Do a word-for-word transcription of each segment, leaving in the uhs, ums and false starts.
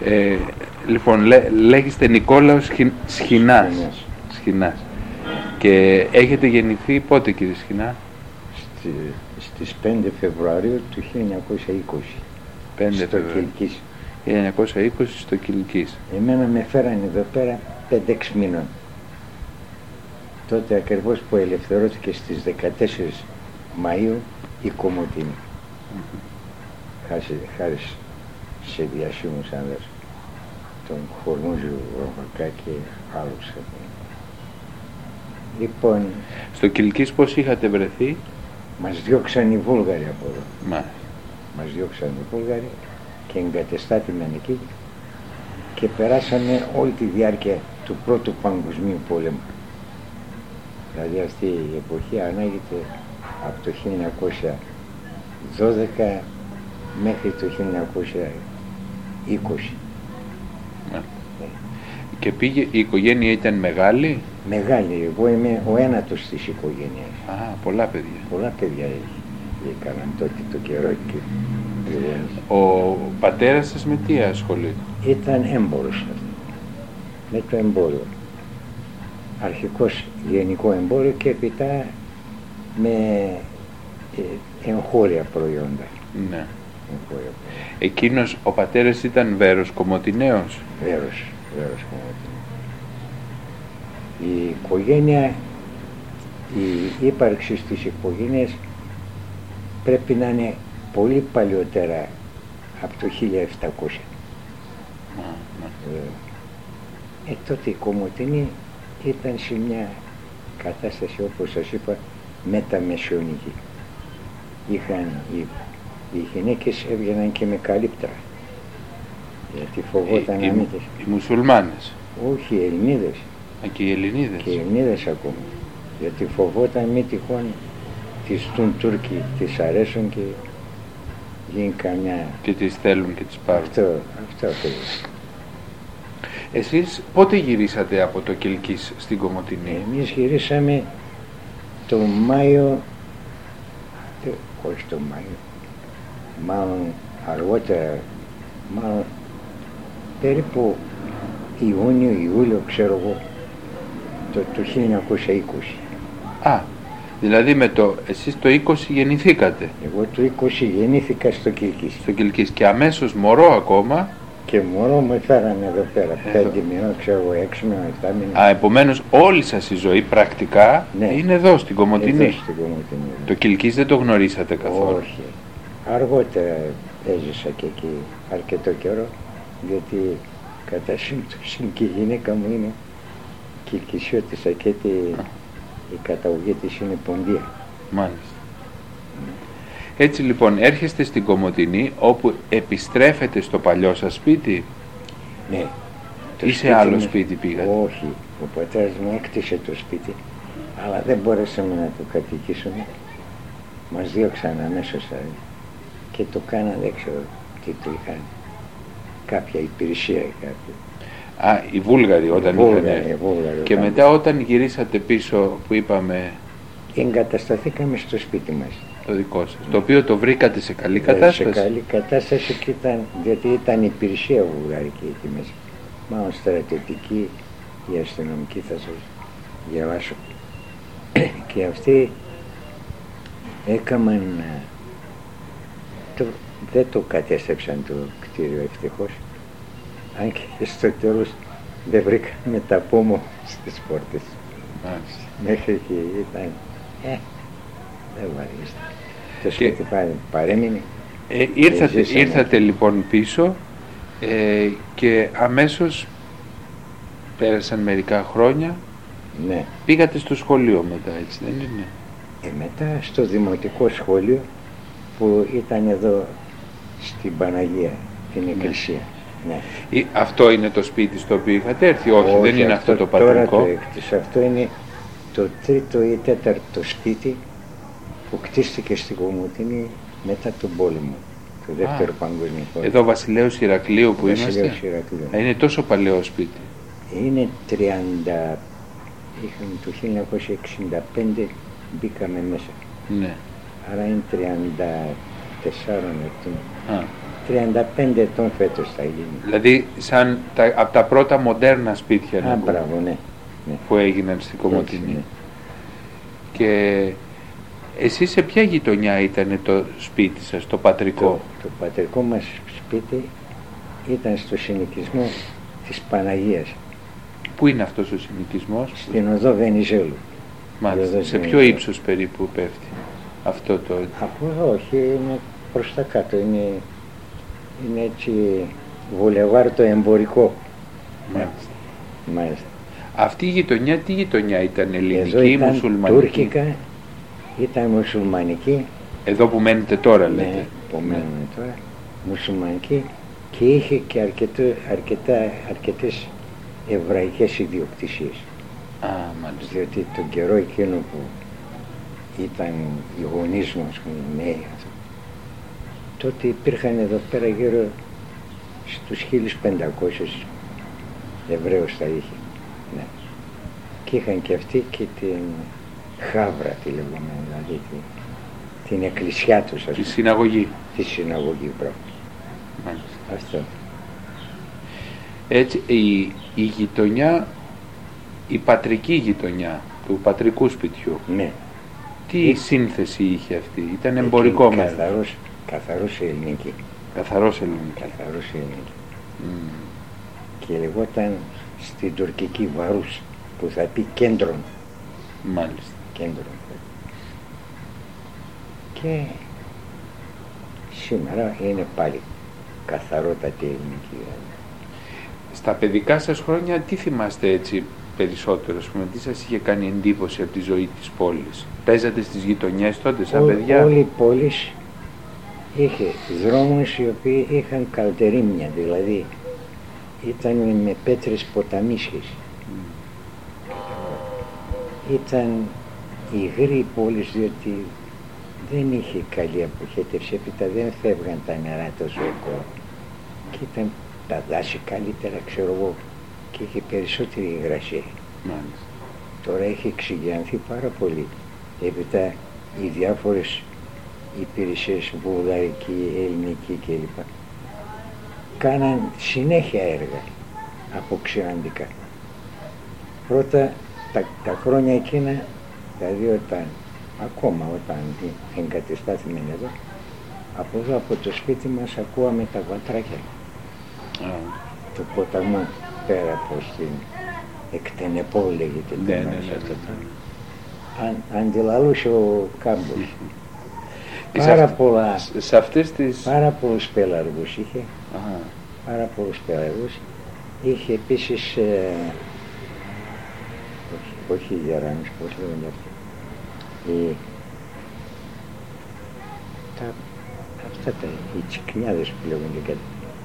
Ε, λοιπόν, λέ, λέγεστε Νικόλαος Σχοι, Σχοινάς. Σχοινάς. Σχοινάς. Και έχετε γεννηθεί πότε, κύριε Σχοινά? Στη, στις πέντε Φεβρουαρίου του χίλια εννιακόσια είκοσι. πέντε στο Φεβρουαρίου. Κιλκής. χίλια εννιακόσια είκοσι στο Κιλκής. Εμένα με φέρανε εδώ πέρα πέντε έξι μήνων. Τότε ακριβώς που ελευθερώθηκε στις δεκατέσσερις Μαΐου η Κομοτηνή. Mm-hmm. Χάρη σε διασύμους άνδρες, τον Χορμούζιο Ρομακά και άλλους. Λοιπόν, στο Κιλκής πώς είχατε βρεθεί? μας διώξαν οι Βούλγαροι από εδώ. Μα. Μας διώξαν οι Βούλγαροι και εγκατεστάθηκαν εκεί και περάσαμε όλη τη διάρκεια του πρώτου παγκοσμίου πόλεμου. Δηλαδή αυτή η εποχή ανάγεται από το χίλια εννιακόσια δώδεκα μέχρι το χίλια εννιακόσια είκοσι. Ναι. Και πήγε, η οικογένεια ήταν μεγάλη? Μεγάλη, εγώ είμαι ο ένατος της οικογένειας. Α, πολλά παιδιά. Πολλά παιδιά έκαναν τότε το καιρό και... Ο πατέρας σας με τι ασχολείται? Ήταν έμπορος, με το εμπόριο. Αρχικώς γενικό εμπόριο και έπειτα με ε, εγχώρια προϊόντα. Ναι. Εγχώρια. Εκείνος ο πατέρας ήταν Βέρος Κομοτηναίος? Βέρος, Βέρος Κομοτηναίος. Η οικογένεια, η ύπαρξη της οικογένειας πρέπει να είναι πολύ παλιότερα από το χίλια επτακόσια. Α, ναι. Ε, ε, τότε η Κομοτηνή ήταν σε μια κατάσταση, όπως σας είπα, μεταμεσαιωνική. Είχαν, οι, οι γυναίκες έβγαιναν και με καλύπτρα, γιατί φοβόταν οι, να μην... οι, οι μουσουλμάνες? Όχι, οι Ελληνίδες. Α, και οι Ελληνίδες? Και οι Ελληνίδες ακόμα, γιατί φοβόταν μη τυχόν τις τουν Τούρκοι, τις αρέσουν και γίνει καμιά... Και τις θέλουν και τις πάρουν. Αυτό, αυτό ακριβώς. Εσείς πότε γυρίσατε από το Κιλκής στην Κομοτηνή? Εμείς γυρίσαμε το Μάιο, το, όχι το Μάιο, μάλλον αργότερα, μάλλον περίπου Ιούνιο, Ιούλιο, ξέρω εγώ, το, το χίλια εννιακόσια είκοσι. Α, δηλαδή με το, εσείς το είκοσι γεννηθήκατε? Εγώ το είκοσι γεννήθηκα στο Κιλκής. Στο Κιλκής και αμέσως μωρό ακόμα? Και μωρό με φέρανε εδώ πέρα, εδώ. Πέντε μήνων, ξέρω εγώ, έξι μήνων, επτά μήνων. Α, επομένως όλη σας η ζωή πρακτικά, ναι, είναι εδώ στην Κομοτηνή. Εδώ στην Κομοτηνή. Το Κιλκής δεν το γνωρίσατε καθόλου? Όχι. Αργότερα έζησα και εκεί αρκετό καιρό, γιατί κατά σύμπτωση και η γυναίκα μου είναι Κιλκισιώτισσα και τη, η καταγωγή της είναι Ποντία. Μάλιστα. Έτσι λοιπόν έρχεστε στην Κομοτηνή, όπου επιστρέφετε στο παλιό σας σπίτι? Ναι. Ή σε άλλο σπίτι πήγατε? Όχι. Ο πατέρας μου έκτισε το σπίτι, αλλά δεν μπορέσαμε να το κατοικήσουμε. Μας διώξαν αμέσως και το κάναν, δεν ξέρω τι το είχαν. Κάποια υπηρεσία ή κάποιο. Α, οι Βούλγαροι όταν Βούλγαροι, είχαν έρθει. Βούλγαροι, και όταν... μετά όταν γυρίσατε πίσω που είπαμε... Εγκατασταθήκαμε στο σπίτι μας. Το δικό σας, ναι. Το οποίο το βρήκατε σε καλή κατάσταση? Σε καλή κατάσταση και ήταν, διότι ήταν υπηρεσία βουλγαρική εκεί μέσα. Μάλλον στρατιωτική ή αστυνομική, θα σας διαβάσω. Και αυτοί έκαναν, το, δεν το κατέστρεψαν το κτίριο ευτυχώς, αν και στο τέλος δεν βρήκαμε τα πόμο στις πόρτες. Μάλιστα. Μέχρι εκεί ήταν, ε, δεν βαρύστα. Το σπίτι παρέμεινε. Ε, ήρθατε, ήρθατε λοιπόν πίσω ε, και αμέσως πέρασαν μερικά χρόνια. Ναι. Πήγατε στο σχολείο μετά, έτσι δεν είναι? Ε, μετά στο δημοτικό σχολείο που ήταν εδώ στην Παναγία, την εκκλησία. Ναι. Ή, αυτό είναι το σπίτι στο οποίο είχατε έρθει? Όχι, Όχι, δεν είναι αυτό, αυτό το πατρικό. Τώρα το έκτισα. Αυτό είναι το τρίτο ή τέταρτο σπίτι που κτίστηκε στην Κομοτηνή μετά τον πόλεμο, το δεύτερο Α, παγκόσμιο πόλεμο. Εδώ Βασιλέως Ηρακλείου που Βασιλέως είμαστε? Ηρακλείου. Α, είναι τόσο παλαιό σπίτι? Είναι τριάντα, είχαμε το χίλια εννιακόσια εξήντα πέντε μπήκαμε μέσα. Ναι. Άρα είναι τριάντα τεσσάρων ετών. Α. τριάντα πέντε ετών φέτος θα γίνει. Δηλαδή σαν τα, από τα πρώτα μοντέρνα σπίτια Α, μπράβο, ναι, ναι. που έγιναν στην Κομοτηνή. Έτσι, ναι. Και εσείς σε ποια γειτονιά ήταν το σπίτι σας, το πατρικό? Το, το πατρικό μας σπίτι ήταν στο συνοικισμό της Παναγίας. Πού είναι αυτός ο συνοικισμός? Στην οδό Βενιζέλου. Μάλιστα. Σε ποιο ύψος περίπου πέφτει αυτό το... Από εδώ, όχι, είναι προς τα κάτω. Είναι, είναι έτσι βουλεβάρ το εμπορικό. Μάλιστα. Μάλιστα. Αυτή η γειτονιά, τι γειτονιά ήταν, ελληνική ή ήταν μουσουλμανική? τουρκικά, ήταν μουσουλμανική. Εδώ που μένετε τώρα, λέτε? Ναι, που μένουμε τώρα. Μουσουλμανική και είχε και αρκετό, αρκετά, αρκετές εβραϊκές ιδιοκτησίες. Α, μάλιστα. Διότι τον καιρό εκείνο που ήταν οι γονείς μου, ας πούμε, νέοι, τότε υπήρχαν εδώ πέρα γύρω στους χίλιους πεντακόσιους Εβραίους θα είχε. Ναι. Και είχαν και αυτοί και την Χάβρα, τη λεγόμενη, δηλαδή την, την εκκλησιά τους, Τη συναγωγή. Τη συναγωγή, μπράβο. Μάλιστα. Αυτό. Έτσι, η, η γειτονιά, η πατρική γειτονιά του πατρικού σπιτιού, Ναι. τι Ε, σύνθεση είχε αυτή? Ήταν εμπορικό μέρος? Καθαρός, καθαρός ελληνική. Καθαρός ελληνική. Καθαρός ελληνική. Mm. Και λεγόταν στην τουρκική Βαρούς, που θα πει κέντρον. Μάλιστα. Κέντρον. Και σήμερα είναι πάλι καθαρότατη ελληνική. Στα παιδικά σας χρόνια τι θυμάστε έτσι περισσότερο, ας πούμε, τι σας είχε κάνει εντύπωση από τη ζωή της πόλης? Παίζατε στις γειτονιές τότε σαν Ό, παιδιά? όλη η πόλη είχε δρόμους οι οποίοι είχαν καλτερίμια, δηλαδή ήταν με πέτρες ποταμίσιες. Mm. Ήταν υγρή η πόλη, διότι δεν είχε καλή αποχέτευση, έπειτα δεν φεύγαν τα νερά τόσο εύκολα και ήταν τα δάση καλύτερα, ξέρω εγώ, και είχε περισσότερη υγρασία. Μάλιστα. Τώρα έχει εξηγιανθεί πάρα πολύ. Έπειτα οι διάφορες υπηρεσίες, βουλγαρική, ελληνική κλπ. Κάναν συνέχεια έργα αποξηραντικά. Πρώτα τα, τα χρόνια εκείνα, δηλαδή όταν, ακόμα όταν εγκατεστάθηκαν εδώ, από εδώ από το σπίτι μας ακούαμε τα βατράκια Ah. του ποταμού πέρα από στην Εκτενεπό λέγεται. Ναι, ναι, ναι, ναι. Αν, αντιλαλούσε ο κάμπος. Και Πάρα, σε, πολλά, σε αυτές τις... πάρα πολλούς πέλαργους είχε. Aha. Πάρα πολλούς πέλαργους. Είχε επίσης ε, όχι, όχι γεράνους, πώς λέγονται αυτοί. Οι, τα, αυτά τα, οι τσικνιάδες που λέγονται κάτι.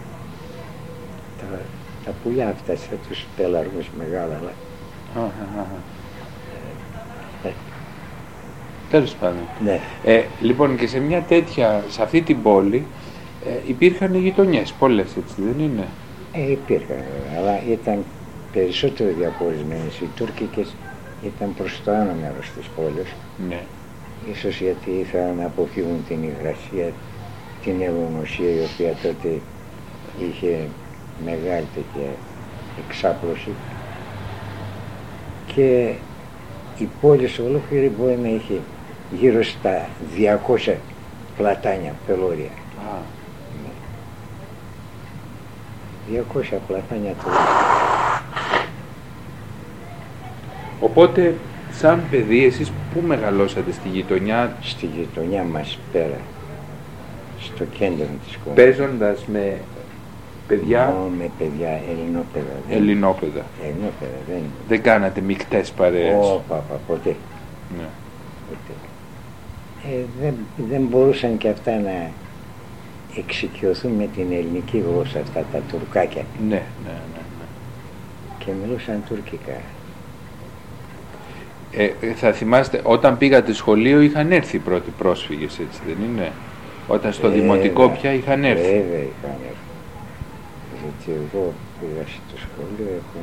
Τα, τα πουλιά αυτά σε τους πέλαργους μεγάλα, αλλά Ah, ah, ah. Τέλος πάντων. ναι. Ε, λοιπόν, και σε μια τέτοια, σε αυτή την πόλη ε, υπήρχαν γειτονιές πολλές, έτσι δεν είναι? Ε, υπήρχαν, αλλά ήταν περισσότερο διαχωρισμένες. Οι τουρκικές ήταν προς το άνω μέρος της πόλης. Ναι. Ίσως γιατί ήθελαν να αποφύγουν την υγρασία, την ελονοσία, η οποία τότε είχε μεγάλη τέτοια εξάπλωση. Και η πόλη ολόκληρη μπορεί να είχε γύρω στα διακόσια πλατάνια, πελώρια. Ah. διακόσια πλατάνια το. Οπότε, σαν παιδί, εσείς πού μεγαλώσατε, στη γειτονιά? Στη γειτονιά μας πέρα, στο κέντρο της πόλης. Παίζοντας με παιδιά? Μόνο με παιδιά, ελληνόπαιδα. Δεν, Ελληνόπαιδα. ελληνόπαιδα, δεν. Δεν κάνατε μικτές παρέες? Ω, παπα, ποτέ. Ναι. ποτέ. Ε, δεν, δεν μπορούσαν και αυτά να εξοικειωθούν με την ελληνική γλώσσα, αυτά τα τουρκάκια. Ναι, ναι, ναι, ναι. Και μιλούσαν τουρκικά. Ε, θα θυμάστε, όταν πήγατε σχολείο είχαν έρθει οι πρώτοι πρόσφυγες, έτσι δεν είναι? Όταν στο Βέβαια, δημοτικό πια είχαν έρθει. Βέβαια είχαν έρθει. Γιατί εγώ πήγα στο σχολείο, έχουν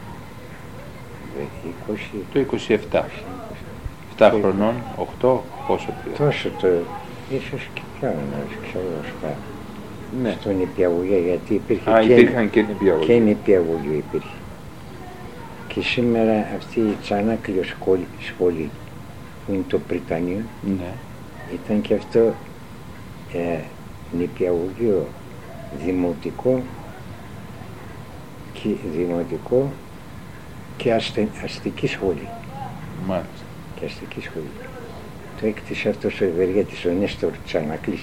είκοσι... Το είκοσι επτά. επτά χρονών, οκτώ, πόσο πήγα? Τόσο το, ίσως και πιο νωρίς, ξέρω εγώ. Ναι. στον νηπιαγωγείο, γιατί υπήρχε Α, και, υπήρχαν και νηπιαγωγοί. και νηπιαγωγείο υπήρχε. Και σήμερα αυτή η Τσανάκλειο σχολή, σχολή που είναι το Πριτανείο, Ναι. ήταν και αυτό ε, νηπιαγωγείο δημοτικό και, δημοτικό και αστε, αστική σχολή. Μάλιστα. Και αστική σχολή. Το έκτισε αυτός ο ευεργέτης, ο Νέστορ Τσανακλής,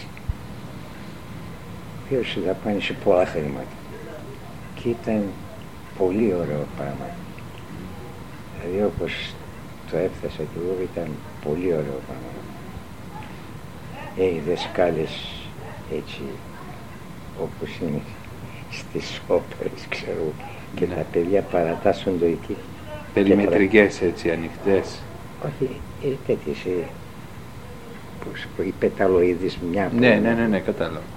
ο οποίος δαπάνησε πολλά χρήματα. Και ήταν πολύ ωραίο πράγμα. Δηλαδή όπως το έφτασα και εγώ, ήταν πολύ ωραίο πράγμα. Ε, οι δασκάλες έτσι όπως είναι στις όπερες, ξέρω, και Ναι. τα παιδιά παρατάσσονται εκεί. Περιμετρικές έτσι, ανοιχτές. Όχι, ε, τέτοιες, ε, πώς, οι πεταλοειδείς μια. Ναι, ναι, ναι, ναι, κατάλαβα.